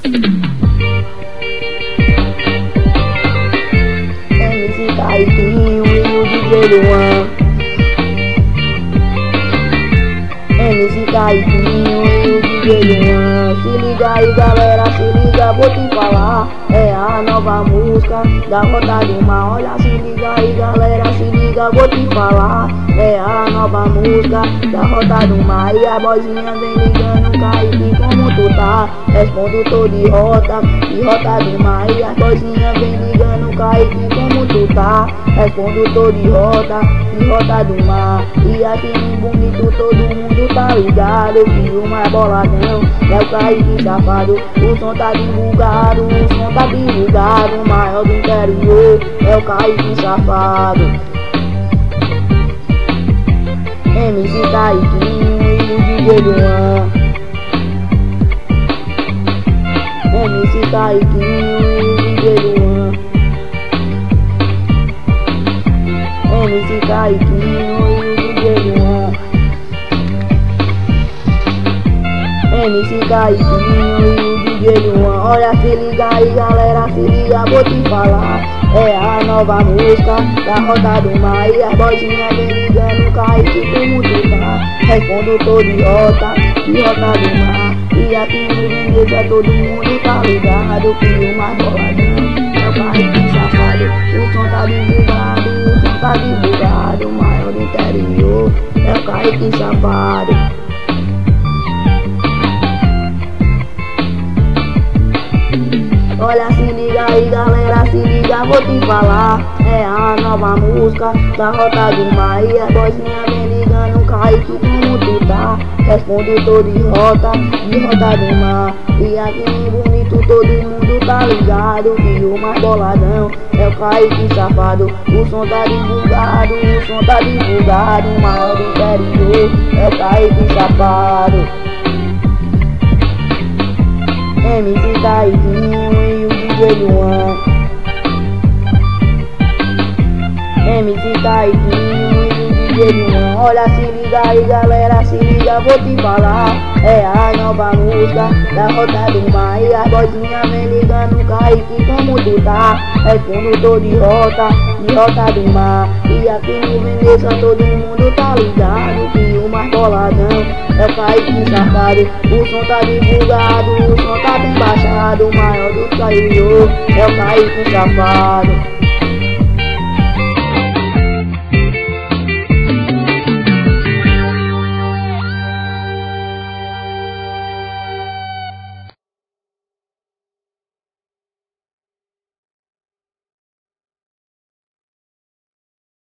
MC Kaiquinho e o DJ Luan. MC Kaiquinho e o DJ Luan. Se liga aí galera, se liga, vou te falar. É a nova música da Rota do Mar. Olha, se liga aí galera, se liga, vou te falar. É a nova música da Rota do Mar. E a vozinha vem ligando, Kaique, como tu tá? Respondo, tô de Rota do Mar. E a vozinha vem ligando, Kaique, como tu tá? Respondo, tô de Rota do Mar. E aqui no bonito todo mundo tá ligado que o mais boladão é o Kaique safado. O som tá divulgado, o som tá divulgado. O maior do interior é o Kaique safado. MC Kaiquinho e o DJ Luan. MC Kaiquinho e o DJ Luan. MC Kaiquinho e o DJ Luan. MC Kaiquinho e o DJ Luan. Olha, se liga aí galera, se liga, vou te falar. É a nova música da Rota do Mar. E as vozinhas vem ligando, Kaique, como tu tá? Respondo, tô de Rota do Mar. E aqui no Veneza todo mundo tá ligado que o mais boladão é o Kaique safado. O som tá divulgado, o som tá divulgado. O maior do interior é o Kaique safado. Olha, se liga aí galera, se liga, vou te falar. É a nova música da Rota do Mar. E a vozinha vem ligando, Kaique, como tu tá? Respondo, tô de Rota do Mar. E aqui em bonito todo mundo tá ligado que o mais boladão é o Kaique safado. O som tá divulgado, o som tá divulgado. O maior do interior é o Kaique safado. MC Kaiquinho e o DJ Luan. MC Kaiquinho e o DJ Luan. Olha, se liga aí galera, se liga, vou te falar. É a nova música da Rota do Mar. E as vozinhas vem ligando, Kaique, como tu tá? Respondo, tô de Rota do Mar. E aqui no Veneza todo mundo tá ligado que o mais boladão é o Kaique safado. O som tá divulgado, o som tá bem baixado. O maior do interior é o Kaique safado.